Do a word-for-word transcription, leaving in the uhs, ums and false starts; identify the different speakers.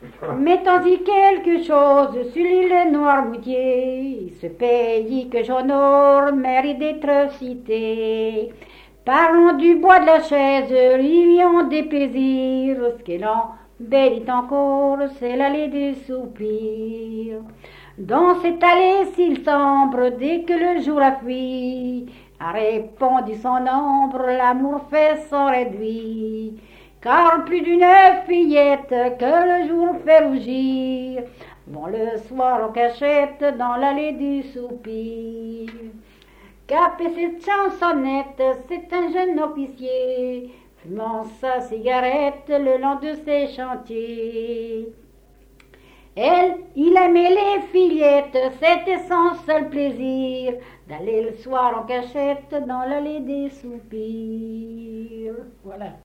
Speaker 1: Mettons-y quelque chose sur l'île Noirmoutier, ce pays que j'honore mérite d'être cité. Parlons du bois de la chaise, rivions des plaisirs, ce qui l'embellit encore, c'est l'allée des soupirs. Dans cette allée s'il sombre, dès que le jour a fui, a répandu son ombre, l'amour fait son réduit. Car plus d'une fillette que le jour fait rougir vont le soir en cachette dans l'allée du soupir. Capez cette chansonnette, c'est un jeune officier fumant sa cigarette le long de ses chantiers. Elle, il aimait les fillettes, c'était son seul plaisir d'aller le soir en cachette dans l'allée des soupirs. Voilà.